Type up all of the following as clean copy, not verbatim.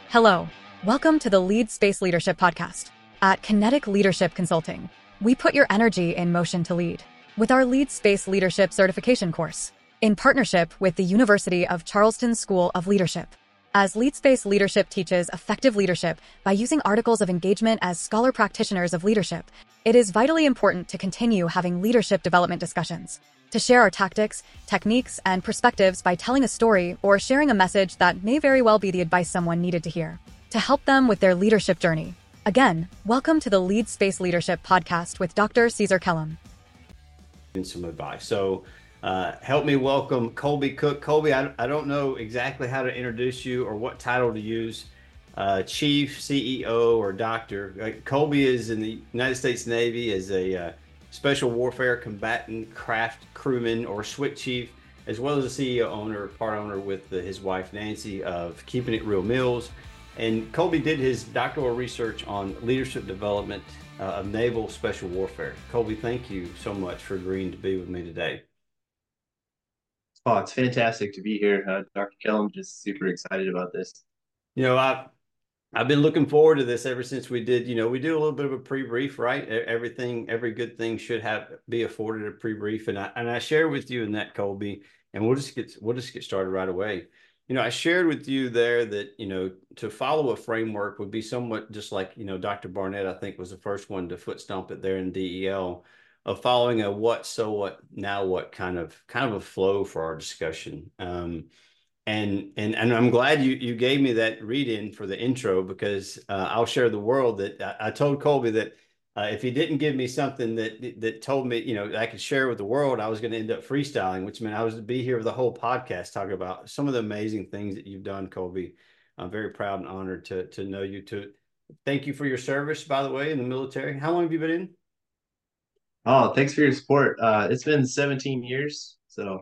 Hello, welcome to the Lead Space Leadership Podcast. At Kinetic Leadership Consulting, we put your energy in motion to lead with our Lead Space Leadership Certification course in partnership with the University of Charleston School of Leadership. As Lead Space Leadership teaches effective leadership by using articles of engagement as scholar practitioners of leadership, it is vitally important to continue having leadership development discussions, to share our tactics, techniques, and perspectives by telling a story or sharing a message that may very well be the advice someone needed to hear, to help them with their leadership journey. Again, welcome to the Lead Space Leadership Podcast with Dr. Caesar Kellum. And some advice. So help me welcome Colby Cook. Colby, I don't know exactly how to introduce you or what title to use, Chief, CEO, or Doctor. Colby is in the United States Navy as a Special Warfare Combatant Craft Crewman or SWCC Chief, as well as a CEO part owner with his wife Nancy of Keeping It Real Meals. And Colby did his doctoral research on leadership development of naval special warfare. Colby, thank you so much for agreeing to be with me today. Oh, it's fantastic to be here, Dr. Kellum. Just super excited about this. You know, I've been looking forward to this ever since we did. We do a little bit of a pre-brief, right? Every good thing should be afforded a pre-brief, and I share with you in that, Colby, and we'll just get started right away. I shared with you there that to follow a framework would be somewhat just like Dr. Barnett, I think, was the first one to foot stomp it there in DEL, of following a what, so what, now what kind of a flow for our discussion. And I'm glad you gave me that read-in for the intro, because I'll share the world that I told Colby that if he didn't give me something that told me, I could share with the world, I was going to end up freestyling, which meant I was to be here with the whole podcast talking about some of the amazing things that you've done, Colby. I'm very proud and honored to know you. Thank you for your service, by the way, in the military. How long have you been in? Oh, thanks for your support. It's been 17 years, so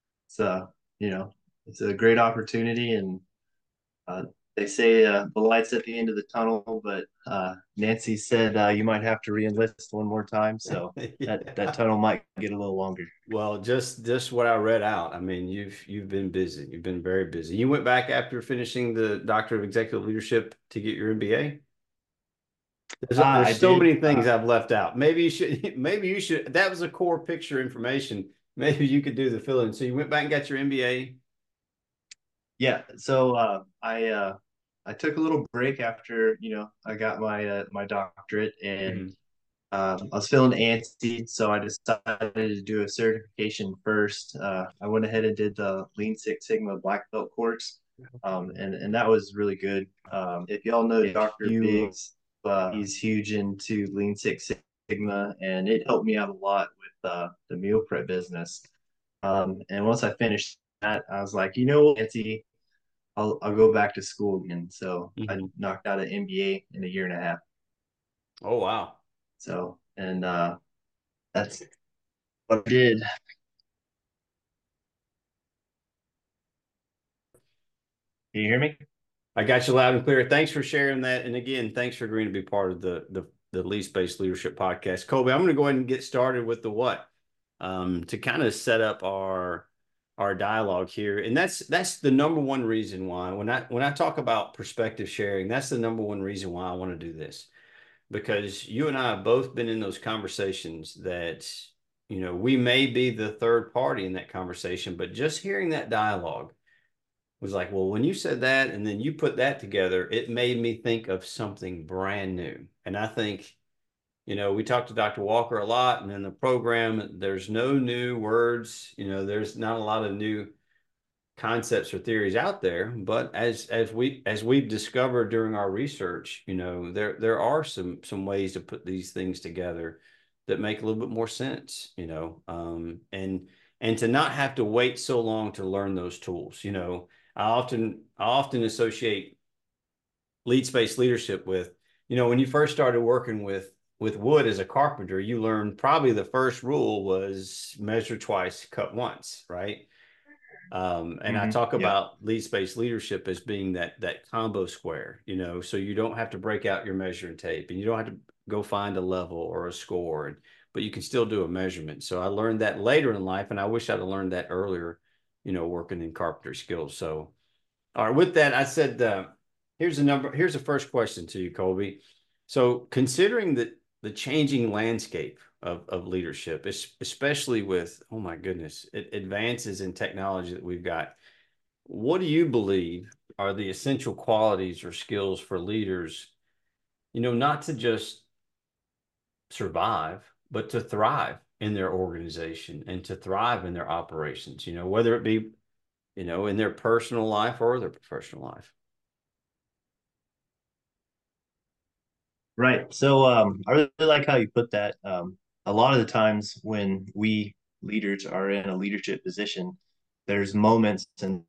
it's a great opportunity, and they say the light's at the end of the tunnel, but Nancy said you might have to re-enlist one more time, so Yeah. that tunnel might get a little longer. Well, just what I read out. I mean, you've been busy. You've been very busy. You went back after finishing the Doctor of Executive Leadership to get your MBA. There's so many things I've left out. Maybe you should. That was a core picture information. Maybe you could do the fill-in. So you went back and got your MBA. Yeah, so I took a little break after I got my doctorate, and I was feeling antsy, so I decided to do a certification first. I went ahead and did the Lean Six Sigma Black Belt course, and that was really good. If y'all know Dr. Biggs, he's huge into Lean Six Sigma, and it helped me out a lot with the meal prep business. And once I finished that, I was like, Nancy, I'll go back to school again. So I knocked out an MBA in a year and a half. Oh, wow. So, and that's what I did. Can you hear me? I got you loud and clear. Thanks for sharing that. And again, thanks for agreeing to be part of the Lead Space Leadership Podcast. Colby, I'm going to go ahead and get started with the what, to kind of set up our dialogue here. And that's the number one reason why when I talk about perspective sharing, that's the number one reason why I want to do this, because you and I have both been in those conversations that, we may be the third party in that conversation, but just hearing that dialogue was like, well, when you said that and then you put that together, it made me think of something brand new. And I think, we talked to Dr. Walker a lot, and in the program, there's no new words, there's not a lot of new concepts or theories out there. But as we've discovered during our research, there are some ways to put these things together that make a little bit more sense, and to not have to wait so long to learn those tools. I often associate lead space leadership with, when you first started working with wood as a carpenter, you learned probably the first rule was measure twice, cut once, right? And I talk about lead space leadership as being that combo square, so you don't have to break out your measuring tape, and you don't have to go find a level or a score, but you can still do a measurement. So I learned that later in life, and I wish I'd have learned that earlier, working in carpenter skills. So, all right, with that, I said, Here's the first question to you, Colby. So considering the changing landscape of leadership, especially with, oh my goodness, advances in technology that we've got, what do you believe are the essential qualities or skills for leaders, not to just survive, but to thrive in their organization and to thrive in their operations, whether it be, in their personal life or their professional life? Right. So I really like how you put that. A lot of the times when we leaders are in a leadership position, there's moments and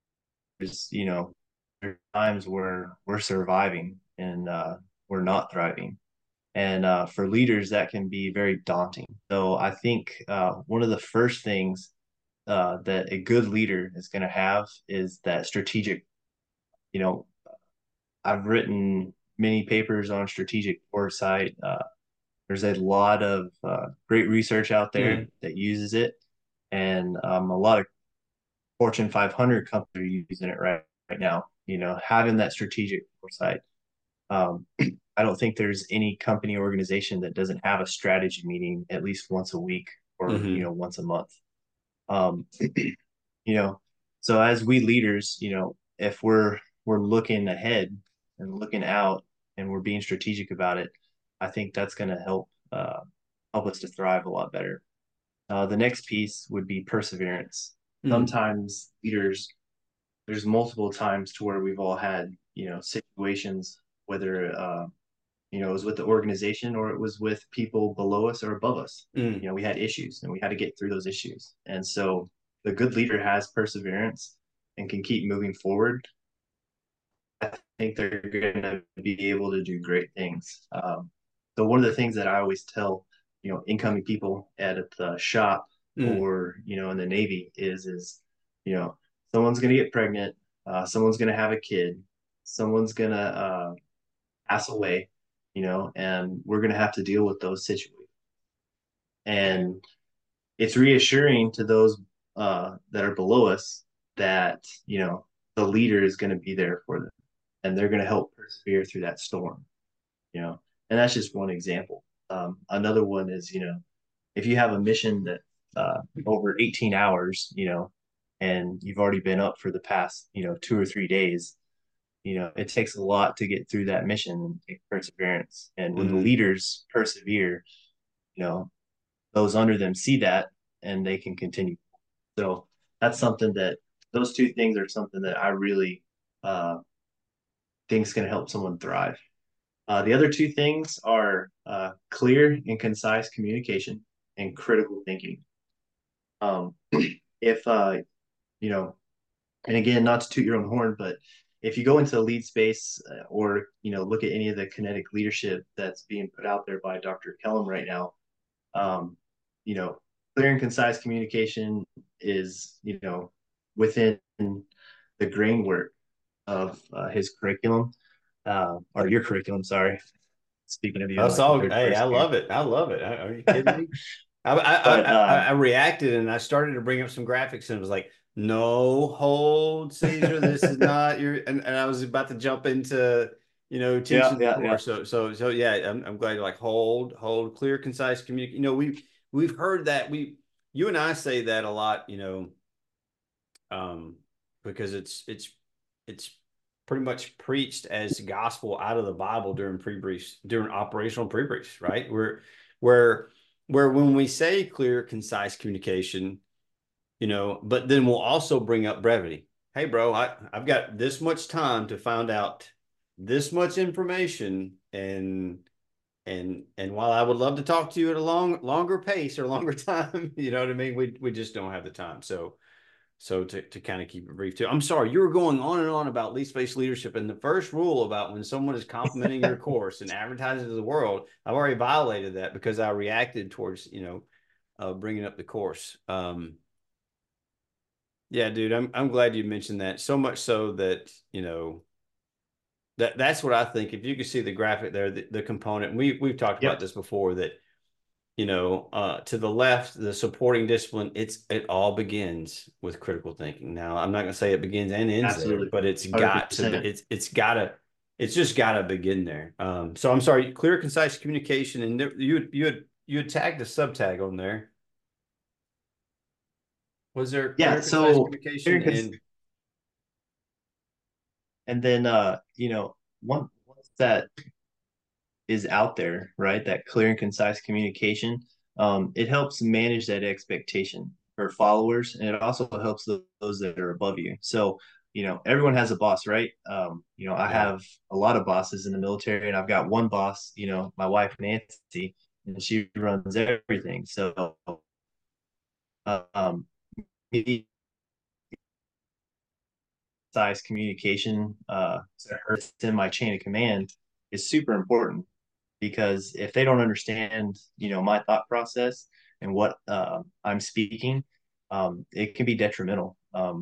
there's times where we're surviving and we're not thriving. And for leaders, that can be very daunting. So I think one of the first things that a good leader is going to have is that strategic. You know, I've written many papers on strategic foresight. There's a lot of great research out there Mm. that uses it, and a lot of Fortune 500 companies are using it right now. Having that strategic foresight. Um, I don't think there's any company organization that doesn't have a strategy meeting at least once a week or Mm-hmm. once a month. Um, you know, so as we leaders, if we're looking ahead and looking out and we're being strategic about it, I think that's going to help us to thrive a lot better. The next piece would be perseverance. Mm. Sometimes leaders, there's multiple times to where we've all had, situations, whether, it was with the organization or it was with people below us or above us. Mm. We had issues and we had to get through those issues. And so the good leader has perseverance and can keep moving forward. I think they're going to be able to do great things. So one of the things that I always tell, incoming people at the shop Mm. or, in the Navy is, you know, someone's going to get pregnant, someone's going to have a kid, someone's going to pass away, and we're going to have to deal with those situations. And it's reassuring to those that are below us that, the leader is going to be there for them and they're going to help persevere through that storm, and that's just one example. Another one is, if you have a mission that over 18 hours, and you've already been up for the past, 2 or 3 days, it takes a lot to get through that mission and take perseverance. And when the Mm. leaders persevere, you know, those under them see that and they can continue. So that's something that those two things are something that I really uh, think is going to help someone thrive. The other two things are clear and concise communication and critical thinking. If you know, and again, not to toot your own horn, but if you go into the lead space or look at any of the kinetic leadership that's being put out there by Dr. Kellum right now, um, you know, clear and concise communication is within the grain work of his curriculum or your curriculum. Sorry, speaking of you in That's like the all. third Hey, I person here, love it. I love it. Are you kidding me? I, I, but I reacted and I started to bring up some graphics and it was like, no, hold, Caesar. This is not your. And I was about to jump into, yeah, teaching the yeah, yeah, course. So yeah, I'm glad you're like, hold, clear, concise, communicate. We've heard that you and I say that a lot, um, because it's pretty much preached as gospel out of the Bible during pre-briefs, during operational pre-briefs, right? Where where when we say clear, concise communication, but then we'll also bring up brevity. Hey, bro, I've got this much time to find out this much information, and while I would love to talk to you at a longer pace or longer time, you know what I mean? We just don't have the time. So to kind of keep it brief too, I'm sorry, you were going on and on about lead-based leadership, and the first rule about when someone is complimenting your course and advertising to the world, I've already violated that because I reacted towards bringing up the course. Yeah, dude, I'm glad you mentioned that. So much so that that's what I think. If you could see the graphic there, the component, we've talked about yep, this before that to the left, the supporting discipline, it all begins with critical thinking. Now, I'm not going to say it begins and ends there, absolutely, but it's one hundred got to be, percent. it's got to, it's just got to begin there. So I'm sorry, clear, concise communication, and you had tagged a subtag on there. Was there Yeah, clear, concise so communication and then once that is out there, right? That clear and concise communication, it helps manage that expectation for followers, and it also helps those that are above you. So, everyone has a boss, right? I yeah. have a lot of bosses in the military, and I've got one boss, my wife Nancy, and she runs everything. So, um, size communication to her in my chain of command is super important because if they don't understand, my thought process and what I'm speaking, it can be detrimental.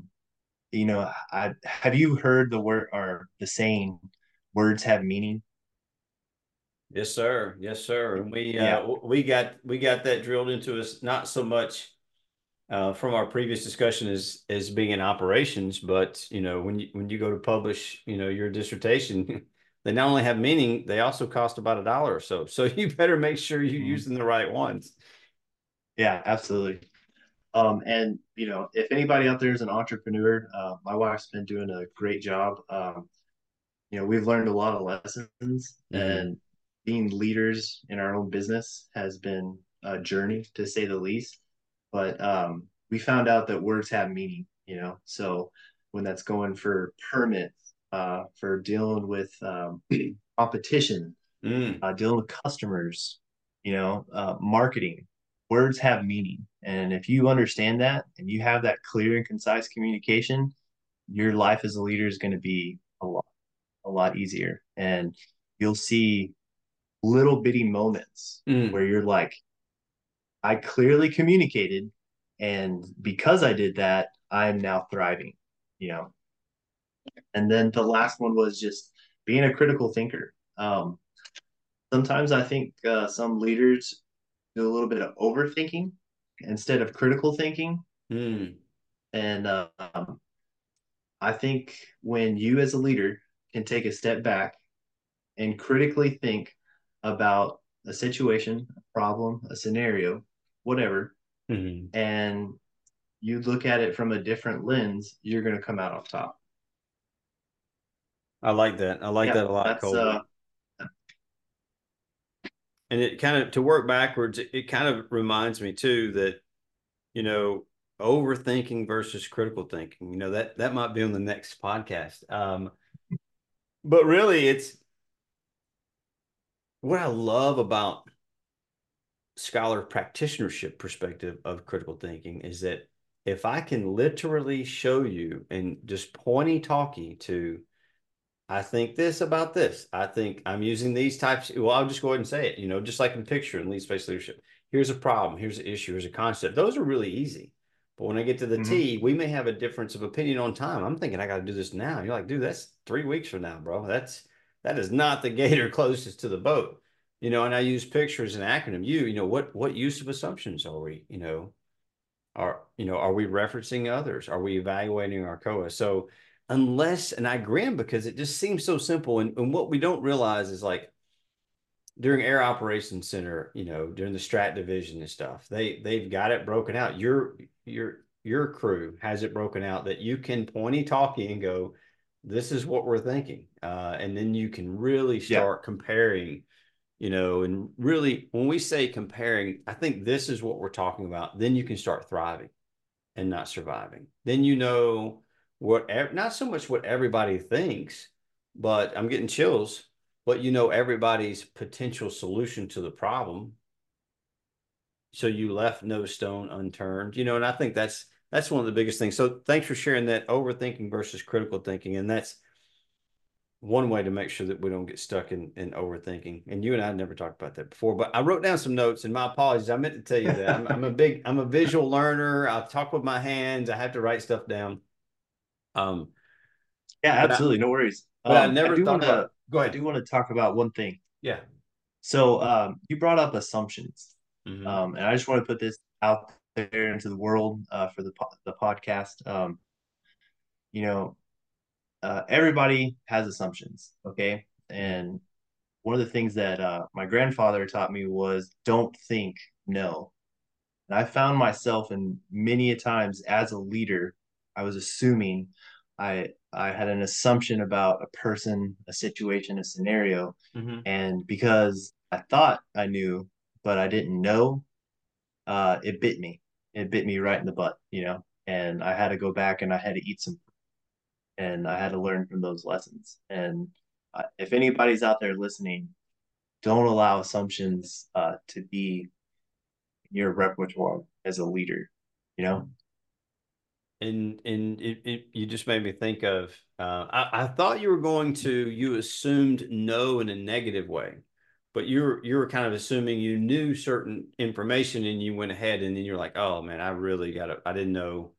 Have you heard the word or the saying, "Words have meaning"? Yes, sir. Yes, sir. And Yeah, we got that drilled into us, not so much from our previous discussion as being in operations, but when you go to publish, your dissertation, they not only have meaning, they also cost about $1 or so. So you better make sure you're Mhm. using the right ones. Yeah, absolutely. And if anybody out there is an entrepreneur, my wife's been doing a great job. We've learned a lot of lessons, Mm-hmm. and being leaders in our own business has been a journey to say the least. But we found out that words have meaning, so when that's going for permits, for dealing with competition, Mm. dealing with customers, marketing, words have meaning. And if you understand that and you have that clear and concise communication, your life as a leader is going to be a lot easier. And you'll see little bitty moments Mm. where you're like, I clearly communicated. And because I did that, I'm now thriving, you know. And then the last one was just being a critical thinker. Sometimes I think some leaders do a little bit of overthinking instead of critical thinking. Mm. And I think when you, as a leader, can take a step back and critically think about a situation, a problem, a scenario, whatever, Mm. and you look at it from a different lens, you're going to come out on top. I like that. I like Yeah, that a lot, that's Colby. And it kind of, to work backwards, it kind of reminds me too that, you know, overthinking versus critical thinking, that might be on the next podcast. But really, it's what I love about scholar practitionership perspective of critical thinking is that if I can literally show you and just pointy talkie to, I think this about this. I think I'm using these types. Well, I'll just go ahead and say it, just like in picture and lead space leadership. Here's a problem. Here's an issue. Here's a concept. Those are really easy. But when I get to the mhm. T, we may have a difference of opinion on time. I'm thinking I got to do this now. You're like, dude, that's 3 weeks from now, bro. That is not the gator closest to the boat. And I use picture as an acronym. What use of assumptions are we, are we referencing others? Are we evaluating our COA? So unless, and I grin because it just seems so simple. And what we don't realize is like during Air Operations Center, during the Strat Division and stuff, they've got it broken out. Your crew has it broken out that you can pointy talkie and go, this is what we're thinking. And then you can really Yeah, start comparing, and really when we say comparing, I think this is what we're talking about. Then you can start thriving and not surviving. Then what, not so much what everybody thinks, but I'm getting chills, but everybody's potential solution to the problem. So you left no stone unturned, and I think that's one of the biggest things. So thanks for sharing that overthinking versus critical thinking. And that's one way to make sure that we don't get stuck in overthinking. And you and I never talked about that before, but I wrote down some notes, and my apologies. I meant to tell you that I'm a visual learner. I talk with my hands. I have to write stuff down. Um, yeah, but I, absolutely, no worries. but I I never do thought want about, to go I ahead. do want to talk about one thing. Yeah. So you brought up assumptions, Mm-hmm. and I just want to put this out there into the world for the podcast. You know, everybody has assumptions, okay? And one of the things that my grandfather taught me was don't think, no. And I found myself in many a times as a leader, I was assuming I had an assumption about a person, a situation, a scenario, and because I thought I knew, but I didn't know, it bit me. It bit me right in the butt, you know. And I had to go back and I had to eat some, and I had to learn from those lessons. And if anybody's out there listening, don't allow assumptions to be your repertoire as a leader, you know? And you just made me think of I thought you were going to you assumed no in a negative way, but you were kind of assuming you knew certain information and you went ahead and then you're like, oh man, I didn't know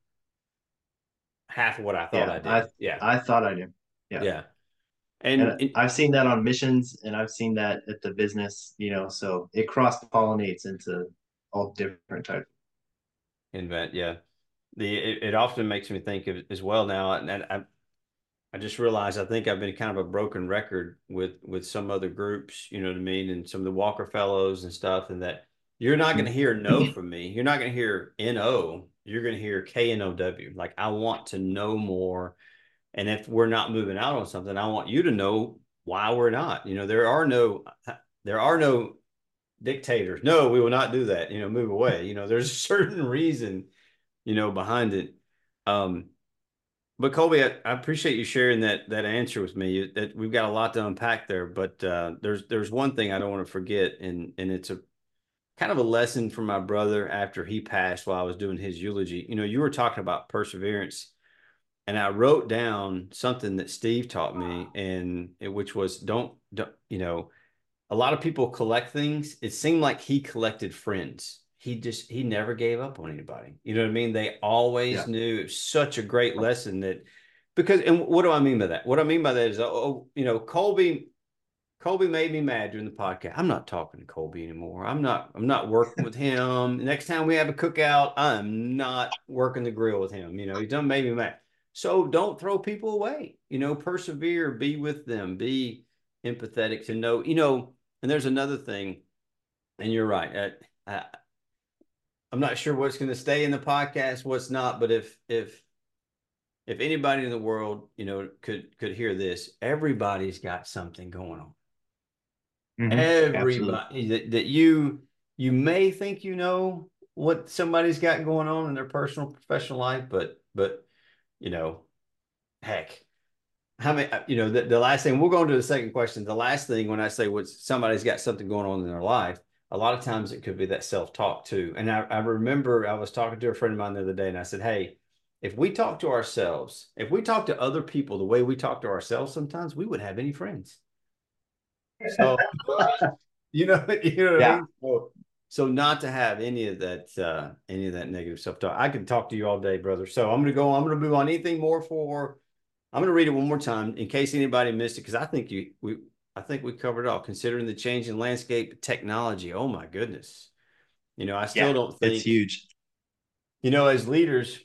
half of what I thought Yeah, I did. Yeah. I thought I knew. Yeah. Yeah. And And I've seen that on missions and I've seen that at the business, you know, so it cross pollinates into all different types. invent, yeah. It often makes me think of as well now, and I just realized I think I've been kind of a broken record with some other groups, you know what I mean, and some of the Walker Fellows and stuff, and that you're not going to hear no from me. You're not going to hear no. You're going to hear KNOW. Like I want to know more, and if we're not moving out on something, I want you to know why we're not. You know, there are no dictators. No, we will not do that. You know, move away. You know, there's a certain reason, you know, behind it. Um, but Colby, I appreciate you sharing that answer with me. That we've got a lot to unpack there, but there's one thing I don't want to forget, and it's a kind of a lesson from my brother after he passed while I was doing his eulogy. You know, you were talking about perseverance, and I wrote down something that Steve taught me, which was don't you know, a lot of people collect things. It seemed like he collected friends. He never gave up on anybody. You know what I mean? They always Yeah. knew. It was such a great lesson that because and what do I mean by that? What I mean by that is you know, Colby made me mad during the podcast. I'm not talking to Colby anymore. I'm not working with him. Next time we have a cookout, I'm not working the grill with him. You know, he done made me mad. So don't throw people away. You know, persevere, be with them, be empathetic to know, you know, and there's another thing, and you're right. I'm not sure what's going to stay in the podcast, what's not, but if anybody in the world, you know, could hear this, everybody's got something going on. Absolutely. Everybody that you may think you know what somebody's got going on in their personal professional life, but you know, heck, how many you know the last thing we'll go into the second question. The last thing when I say what somebody's got something going on in their life, a lot of times it could be that self-talk too. And I remember I was talking to a friend of mine the other day, and I said, "Hey, if we talk to ourselves, if we talk to other people the way we talk to ourselves, sometimes we wouldn't have any friends." So you know, you know what I Yeah. mean? So not to have any of that negative self-talk. I could talk to you all day, brother. So I'm gonna move on. Anything more for I'm gonna read it one more time in case anybody missed it, because I think we covered it all, considering the changing landscape technology. Oh my goodness. You know, I still Yeah. don't It's think, huge. you know, as leaders,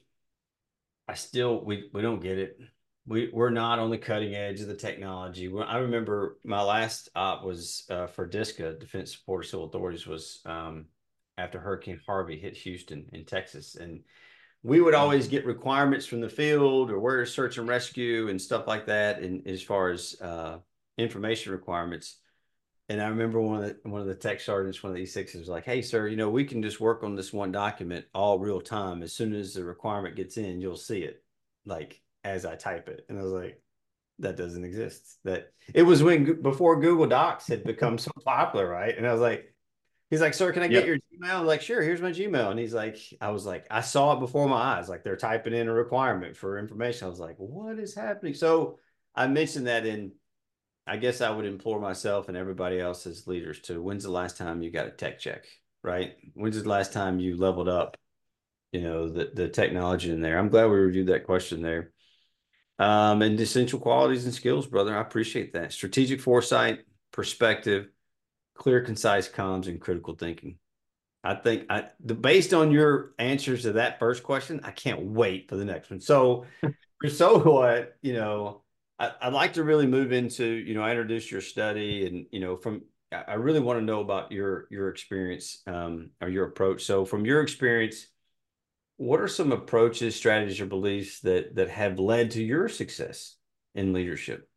we don't get it. We're not on the cutting edge of the technology. I remember my last op was for DISCA, Defense Support Civil Authorities, was after Hurricane Harvey hit Houston in Texas, and we would always get requirements from the field or where to search and rescue and stuff like that, and as far as information requirements. And I remember one of the tech sergeants, one of the E6s was like, "Hey, sir, you know, we can just work on this one document all real time. As soon as the requirement gets in, you'll see it, like as I type it." And I was like, "That doesn't exist." That it was before Google Docs had become so popular, right? And I was like, "He's like, sir, can I get Yep. your Gmail?" I'm like, "Sure, here's my Gmail." And I was like, I saw it before my eyes, like they're typing in a requirement for information. I was like, "What is happening?" So I mentioned that in I guess I would implore myself and everybody else as leaders to when's the last time you got a tech check, right? When's the last time you leveled up, you know, the technology in there? I'm glad we reviewed that question there. And essential qualities and skills, brother. I appreciate that. Strategic foresight, perspective, clear, concise comms, and critical thinking. I think based on your answers to that first question, I can't wait for the next one. So what, you know, I'd like to really move into, I introduced your study and, I really want to know about your experience, or your approach. So from your experience, what are some approaches, strategies, or beliefs that have led to your success in leadership?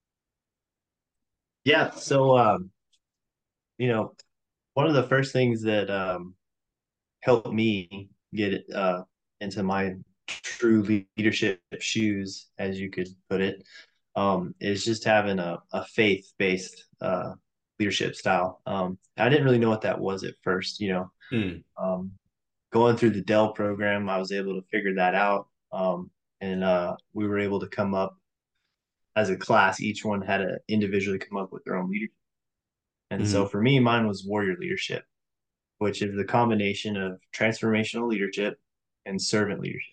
Yeah. So, you know, one of the first things that helped me get into my true leadership shoes, as you could put it, is just having a faith-based leadership style. I didn't really know what that was at first, Mm, Um, going through the Dell program, I was able to figure that out. And we were able to come up as a class, each one had to individually come up with their own leadership. And so mm, for me, mine was warrior leadership, which is the combination of transformational leadership and servant leadership,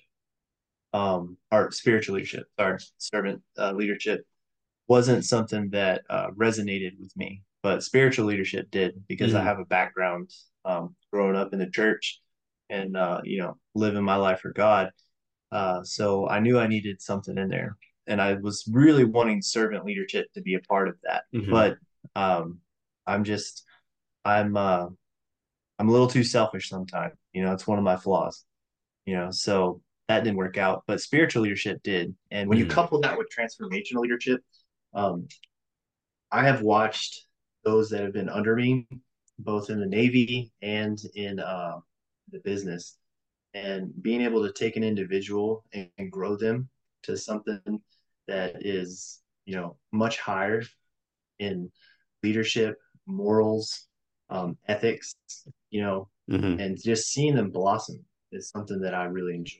or spiritual leadership. Sorry, servant leadership wasn't something that resonated with me, but spiritual leadership did because I mm, have a background growing up in the church and living my life for God. So I knew I needed something in there, and I was really wanting servant leadership to be a part of that. mm. But um, I'm just I'm I'm a little too selfish sometimes. It's one of my flaws. So that didn't work out. But spiritual leadership did, and when you Mm. couple that with transformational leadership, um, I have watched those that have been under me, both in the Navy and in the business, and being able to take an individual and grow them to something that is, much higher in leadership, morals, ethics, Mm. and just seeing them blossom is something that I really enjoy.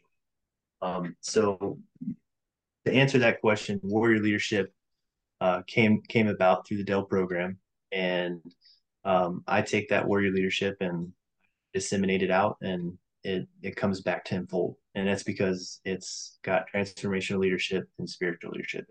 So to answer that question, warrior leadership came about through the Dell program, and I take that warrior leadership and disseminate it out, and it comes back tenfold, and that's because it's got transformational leadership and spiritual leadership.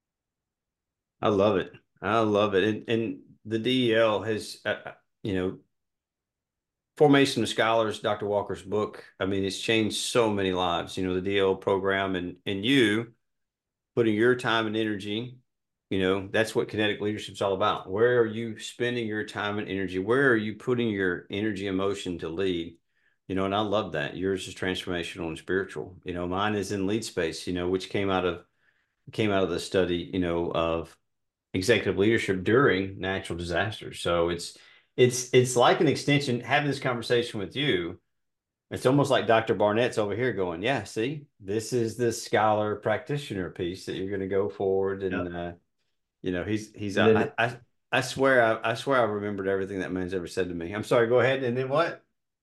I love it. I love it. And the DEL has, you know, Formation of Scholars, Dr. Walker's book. I mean, it's changed so many lives, the DEL program and you putting your time and energy, that's what kinetic leadership is all about. Where are you spending your time and energy? Where are you putting your energy and motion to lead? And I love that. Yours is transformational and spiritual. Mine is in lead space, which came out of the study, of executive leadership during natural disasters. So it's like an extension. Having this conversation with you, it's almost like Dr. Barnett's over here going, yeah, see, this is the scholar practitioner piece that you're going to go forward. Yeah. And, he's, And then I swear, I swear I remembered everything that man's ever said to me. I'm sorry, go ahead. And then what?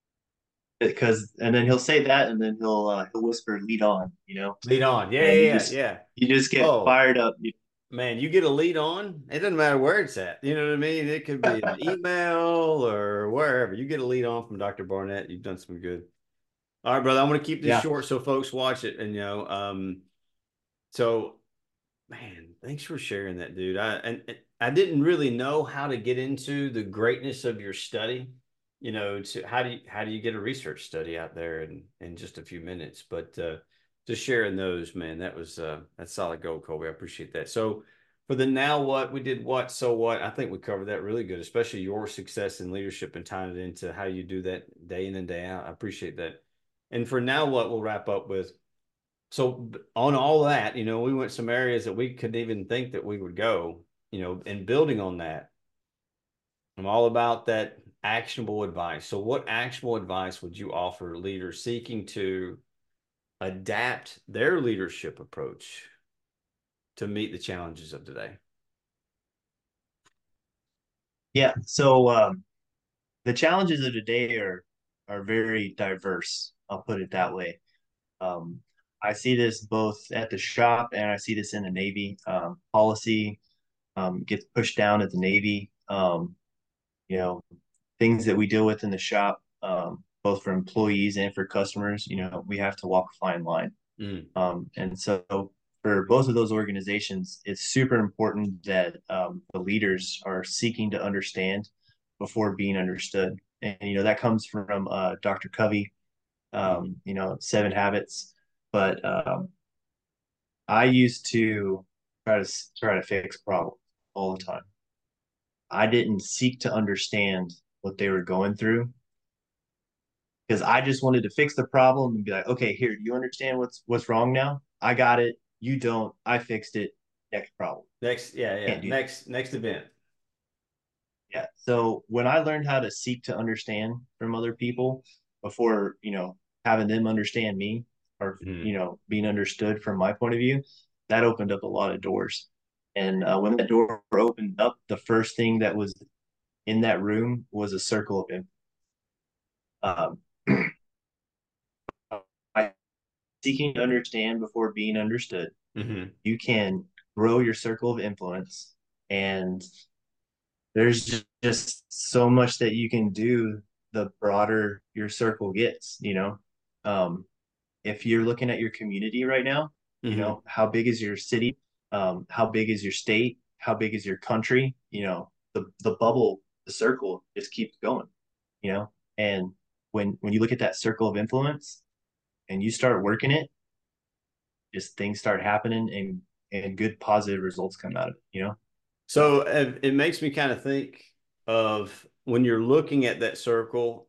and then he'll say that, and then he'll whisper, "Lead on," Lead on. Yeah, and yeah, yeah, yeah. you just get Oh, fired up. man, you get a lead on, it doesn't matter where it's at. You know what I mean? It could be an email or wherever. You get a lead on from Dr. Barnett. You've done some good. All right, brother. I'm going to keep this Yeah. short so folks watch it. And so man, thanks for sharing that, dude. And I didn't really know how to get into the greatness of your study. To how do you get a research study out there in just a few minutes? But just sharing those, man, that's solid gold, Colby. I appreciate that. So for the now what we did what so what, I think we covered that really good, especially your success in leadership and tying it into how you do that day in and day out. I appreciate that. And for now what, we'll wrap up with. So on all that, we went some areas that we couldn't even think that we would go, and building on that, I'm all about that actionable advice. So what actionable advice would you offer leaders seeking to adapt their leadership approach to meet the challenges of today? Yeah. So the challenges of today are very diverse. I'll put it that way. Um, I see this both at the shop and I see this in the Navy. Policy gets pushed down at the Navy. You know, things that we deal with in the shop, both for employees and for customers, we have to walk a fine line. Mm, And so for both of those organizations, it's super important that the leaders are seeking to understand before being understood. And, that comes from Dr. Covey, mm, 7 Habits. But I used to try to fix problems all the time. I didn't seek to understand what they were going through because I just wanted to fix the problem and be like, okay, here, do you understand what's wrong now? I got it. You don't. I fixed it. Next problem. Yeah. Can't do that. Next event. Yeah. So when I learned how to seek to understand from other people before, having them understand me or, being understood from my point of view, that opened up a lot of doors. And when that door opened up, the first thing that was in that room was a circle of influence. By seeking to understand before being understood, you can grow your circle of influence. And there's just so much that you can do the broader your circle gets. If you're looking at your community right now, how big is your city? How big is your state? How big is your country? The bubble, the circle just keeps going, and when you look at that circle of influence and you start working it, just things start happening and good positive results come out of it. So it makes me kind of think of when you're looking at that circle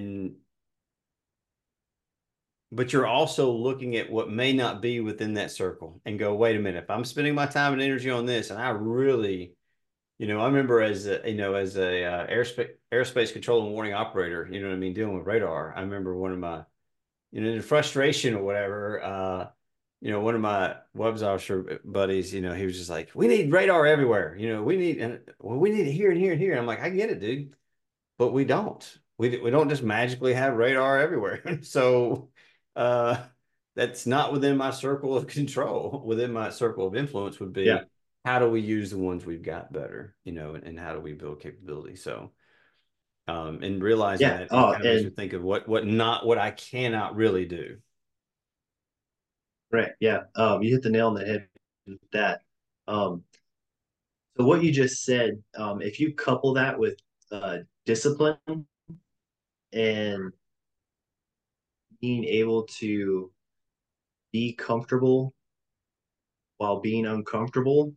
but you're also looking at what may not be within that circle and go, wait a minute, if I'm spending my time and energy on this, and I really, I remember as a aerospace control and warning operator, you know what I mean, dealing with radar. I remember one of my, the frustration or whatever, one of my webs officer buddies, he was just like, we need radar everywhere. We need it here and here and here. And I'm like, I get it, dude, but we don't. We don't just magically have radar everywhere. So that's not within my circle of control. Within my circle of influence would be how do we use the ones we've got better, and how do we build capability? So and realizing that it kind of makes me think of what I cannot really do. Right. Yeah. You hit the nail on the head with that. So what you just said, if you couple that with discipline and being able to be comfortable while being uncomfortable,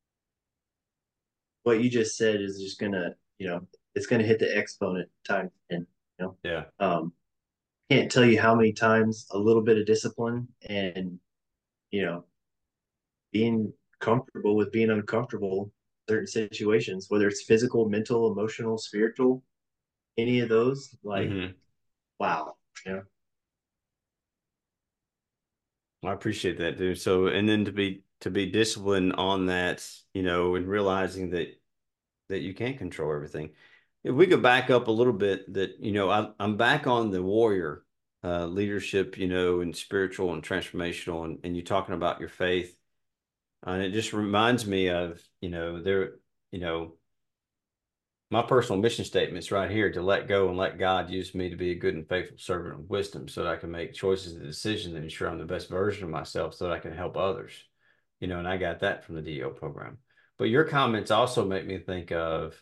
what you just said is just gonna, it's gonna hit the exponent time. And Yeah. Can't tell you how many times a little bit of discipline and being comfortable with being uncomfortable in certain situations, whether it's physical, mental, emotional, spiritual, any of those, wow. I appreciate that, dude. So, and then to be disciplined on that, and realizing that you can't control everything. If we could back up a little bit, that I'm back on the warrior leadership, and spiritual and transformational, and you talking about your faith, and it just reminds me of my personal mission statement's right here: to let go and let God use me to be a good and faithful servant of wisdom, so that I can make choices and decisions that ensure I'm the best version of myself, so that I can help others. And I got that from the DO program. But your comments also make me think of,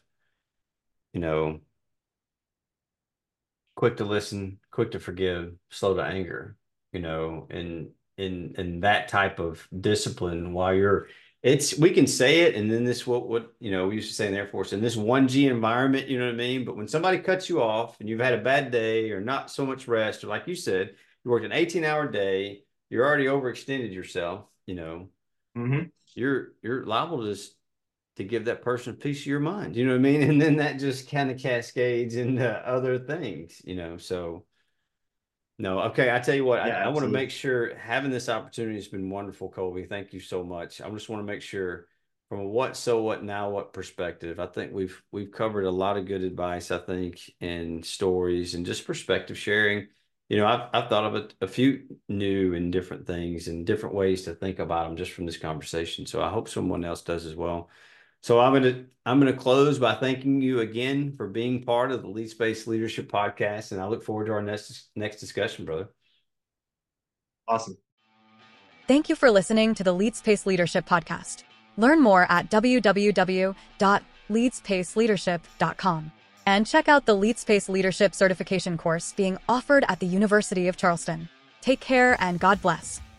quick to listen, quick to forgive, slow to anger, and in that type of discipline while we can say it, and then this what we used to say in the Air Force, in this 1G environment, you know what I mean? But when somebody cuts you off and you've had a bad day or not so much rest, or like you said, you worked an 18-hour day, you're already overextended yourself, you're liable to give that person a piece of your mind, you know what I mean? And then that just kind of cascades into other things, so no. Okay. I tell you what, I want to make sure, having this opportunity has been wonderful, Colby. Thank you so much. I just want to make sure, from a what, so what, now what perspective, I think we've covered a lot of good advice, I think, and stories and just perspective sharing. I've thought of a few new and different things and different ways to think about them just from this conversation. So I hope someone else does as well. So I'm gonna close by thanking you again for being part of the Lead Space Leadership Podcast, and I look forward to our next discussion, brother. Awesome. Thank you for listening to the Lead Space Leadership Podcast. Learn more at www.leadspaceleadership.com and check out the Lead Space Leadership certification course being offered at the University of Charleston. Take care and God bless.